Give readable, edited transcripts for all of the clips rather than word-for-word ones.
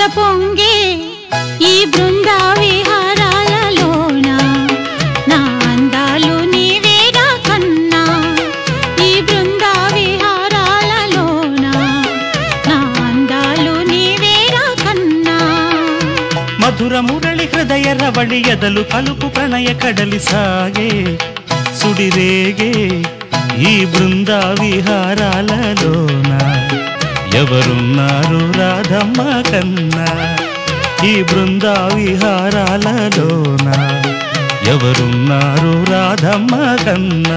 పొంగే ఈ బృంద విహారాలలోన నా అందాలు నీవేరా కన్నా ఈ బృంద విహారాలలోన నా అందాలు నీవేరా కన్నా మధుర మురళి హృదయ రవళి ఎదలు కలుపు ప్రణయ కడలి సాగే సుడిరేగే ఈ బృంద విహారాలలోన ఎవరున్నారు రాధమ్మ కన్నా ఈ బృంద విహారాలలోన ఎవరున్నారు రాధమ్మ కన్నా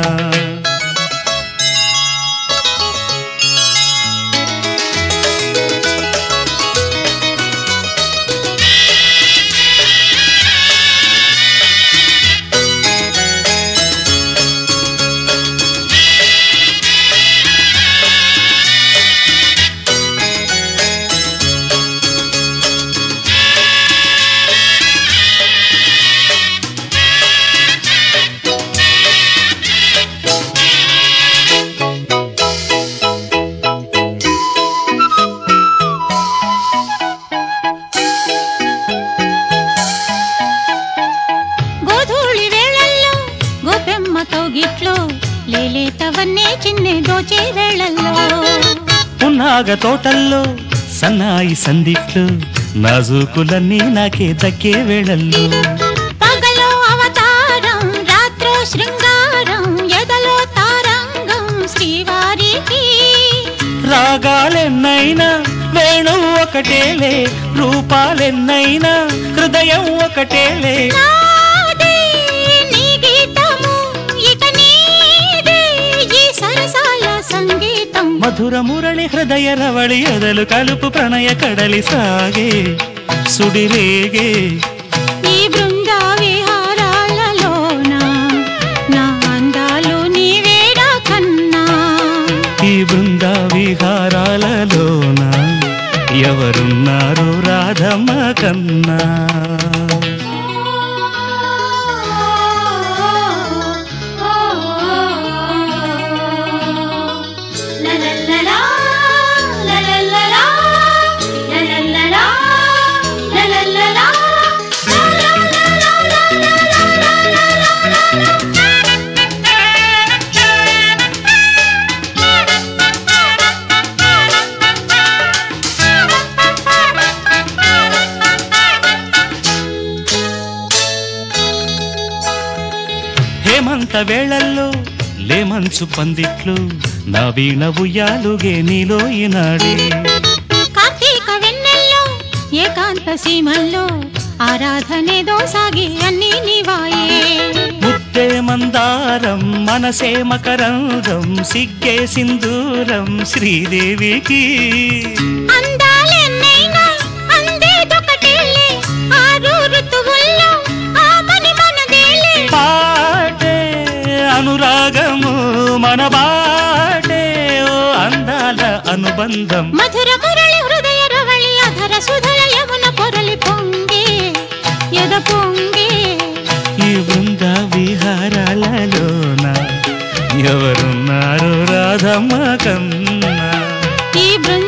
లేలేతవన్నే చిన్నె దోచే వేళల్లో పున్నాగ తోటల్లో సన్నాయి సందిట్లు నాజూకులన్నీ నాకే దక్కే వేళల్లో పగలో అవతారం రాత్రో శృంగారం ఎదలో తారంగం శ్రీవారికి రాగాలెన్నైనా వేణు ఒకటేలే రూపాలెన్నైనా హృదయం ఒకటేలే మధుర మురళి హృదయ రవళి ఎదలు కలుపు ప్రణయ కడలి సాగే సుడిరేగే ఈ బృంద విహారాలలోన నా అందాలు నీవేరా కన్నా ఈ బృంద విహారాలలోన ఎవరున్నారు రాధమ్మ కన్నా హేమంత వేళల్లో లేమంచు పందిట్లు నా వీణ ఉయ్యాలుగే నీలో ఈనాడే కార్తీక వెన్నెల్లో ఏకాంత సీమల్లో ఆరాధనేదో సాగి అన్నీ నీవాయే ముద్దే మందారం మనసే మకరందం సిగ్గే సింధూరం శ్రీదేవికి అందాలెన్నైనా అందేదొకటేలే ఆరు ఋతువుల్లో ఆమని మనదేలే పాటే అనురాగము మన బాటే ఓ అందాల అనుబంధం మధుర మురళి హృదయ రవళి అధర సుధల యమున పొరలి పొంగే ఎద పొంగే ఈ బృంద విహారాలలోన ఎవరున్నారు రాధమ్మ కన్నా ఈ బృంద